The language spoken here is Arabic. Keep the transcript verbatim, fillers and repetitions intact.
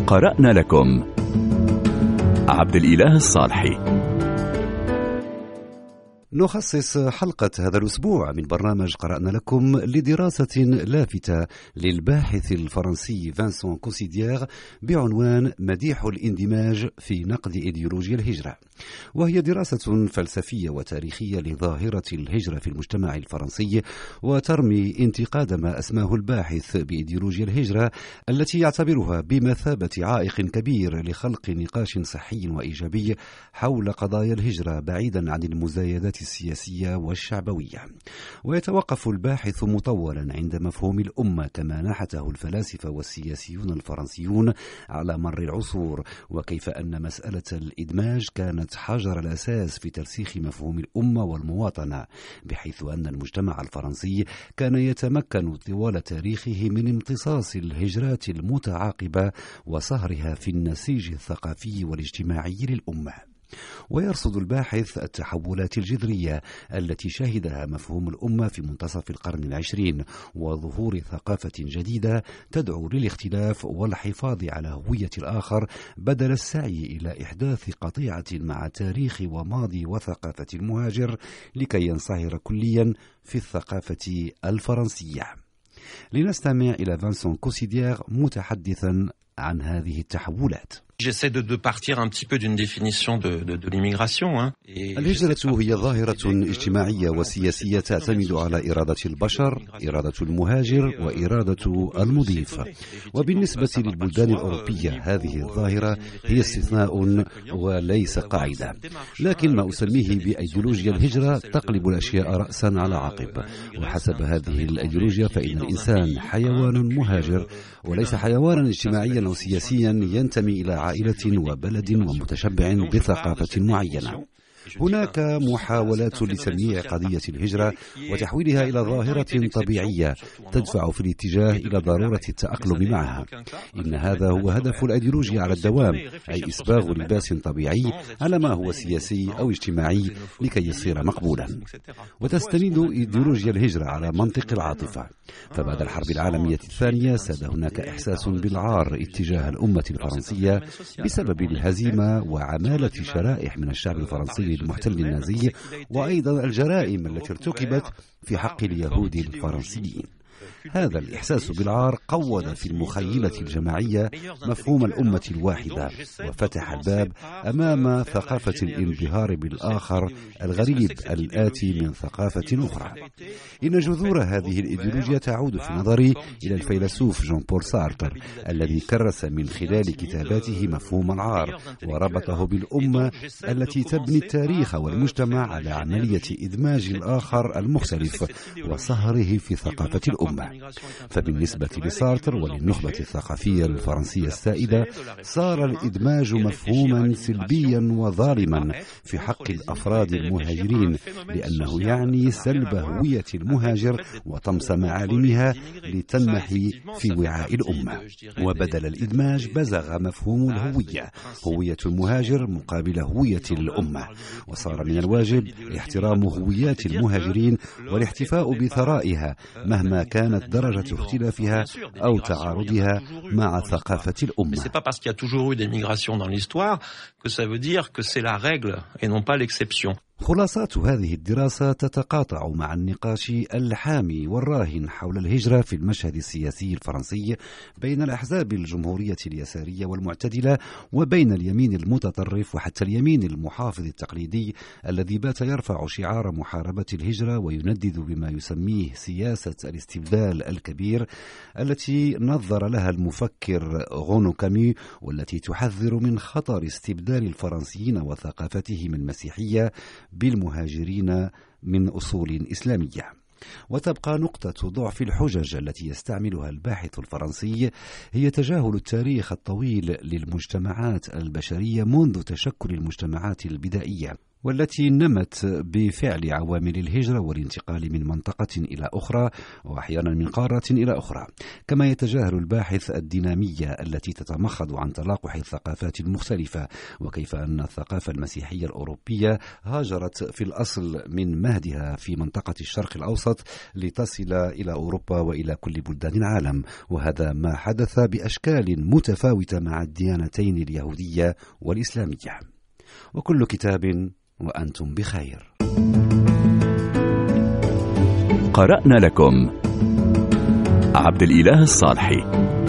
قرأنا لكم عبد الإله الصالحي. نخصص حلقة هذا الأسبوع من برنامج قرأنا لكم لدراسة لافتة للباحث الفرنسي فانسون كوسيديير بعنوان مديح الاندماج في نقد إيديولوجيا الهجرة، وهي دراسة فلسفية وتاريخية لظاهرة الهجرة في المجتمع الفرنسي، وترمي انتقاد ما أسماه الباحث بإيديولوجيا الهجرة التي يعتبرها بمثابة عائق كبير لخلق نقاش صحي وإيجابي حول قضايا الهجرة بعيدا عن المزايدات السياسية والشعبوية. ويتوقف الباحث مطولا عند مفهوم الأمة كما نحته الفلاسفة والسياسيون الفرنسيون على مر العصور، وكيف أن مسألة الإدماج كانت حجر الأساس في ترسيخ مفهوم الأمة والمواطنة، بحيث أن المجتمع الفرنسي كان يتمكن طوال تاريخه من امتصاص الهجرات المتعاقبة وصهرها في النسيج الثقافي والاجتماعي للأمة. ويرصد الباحث التحولات الجذرية التي شهدها مفهوم الأمة في منتصف القرن العشرين، وظهور ثقافة جديدة تدعو للاختلاف والحفاظ على هوية الآخر بدل السعي إلى إحداث قطيعة مع تاريخ وماضي وثقافة المهاجر لكي ينصهر كليا في الثقافة الفرنسية. لنستمع إلى فانسون كوسيديير متحدثا عن هذه التحولات. J'essaie de, de partir un petit peu d'une définition de, de, de l'immigration. Hein, الهجرة هي ظاهرة اجتماعية وسياسية تعتمد على إرادة البشر، إرادة المهاجر وإرادة المضيف. وبالنسبة للبلدان الأوروبية هذه الظاهرة هي استثناء وليس قاعدة، لكن ما أسميه بأيديولوجيا الهجرة تقلب الأشياء رأسا على عقب. وحسب هذه الأيديولوجيا فإن الإنسان حيوان مهاجر وليس حيوانا اجتماعيا أو سياسيا ينتمي إلى عائلة وبلد ومتشبع بثقافة معينة. هناك محاولات لتنميع قضية الهجرة وتحويلها إلى ظاهرة طبيعية تدفع في الاتجاه إلى ضرورة التأقلم معها. إن هذا هو هدف الأيديولوجيا على الدوام، أي إسباغ لباس طبيعي على ما هو سياسي أو اجتماعي لكي يصير مقبولا. وتستند إيديولوجيا الهجرة على منطق العاطفة. فبعد الحرب العالمية الثانية ساد هناك إحساس بالعار اتجاه الأمة الفرنسية بسبب الهزيمة وعمالة شرائح من الشعب الفرنسي المحتل النازي، وأيضا الجرائم التي ارتكبت في حق اليهود الفرنسيين. هذا الإحساس بالعار قوّد في المخيلة الجماعية مفهوم الأمة الواحدة، وفتح الباب أمام ثقافة الانبهار بالآخر الغريب الآتي من ثقافة أخرى. إن جذور هذه الإيديولوجيا تعود في نظري إلى الفيلسوف جون بول سارتر الذي كرس من خلال كتاباته مفهوم العار وربطه بالأمة التي تبني التاريخ والمجتمع على عملية إدماج الآخر المختلف وصهره في ثقافة الأمة. فبالنسبة لسارتر وللنخبة الثقافية الفرنسية السائدة صار الإدماج مفهوما سلبيا وظالما في حق الأفراد المهاجرين، لأنه يعني سلب هوية المهاجر وطمس معالمها لتنمحي في وعاء الأمة. وبدل الإدماج بزغ مفهوم الهوية، هوية المهاجر مقابل هوية الأمة، وصار من الواجب احترام هويات المهاجرين والاحتفاء بثرائها مهما كانت درجة اختلافها أو تعارضها مع ثقافة الأمة. C'est pas parce qu'il y a toujours eu des migrations dans l'histoire que ça veut dire que c'est la règle et non pas l'exception. خلاصات هذه الدراسة تتقاطع مع النقاش الحامي والراهن حول الهجرة في المشهد السياسي الفرنسي بين الأحزاب الجمهورية اليسارية والمعتدلة وبين اليمين المتطرف وحتى اليمين المحافظ التقليدي الذي بات يرفع شعار محاربة الهجرة ويندد بما يسميه سياسة الاستبدال الكبير التي نظر لها المفكر غونو كامي، والتي تحذر من خطر استبدال الفرنسيين وثقافتهم المسيحية بالمهاجرين من أصول إسلامية. وتبقى نقطة ضعف الحجج التي يستعملها الباحث الفرنسي هي تجاهل التاريخ الطويل للمجتمعات البشرية منذ تشكل المجتمعات البدائية، والتي نمت بفعل عوامل الهجرة والانتقال من منطقة إلى أخرى وأحيانا من قارة إلى أخرى. كما يتجاهل الباحث الدينامية التي تتمخض عن تلاقح الثقافات المختلفة، وكيف أن الثقافة المسيحية الأوروبية هاجرت في الأصل من مهدها في منطقة الشرق الأوسط لتصل إلى أوروبا وإلى كل بلدان العالم، وهذا ما حدث بأشكال متفاوتة مع الديانتين اليهودية والإسلامية. وكل كتاب وأنتم بخير. قرأنا لكم عبد الإله الصالحي.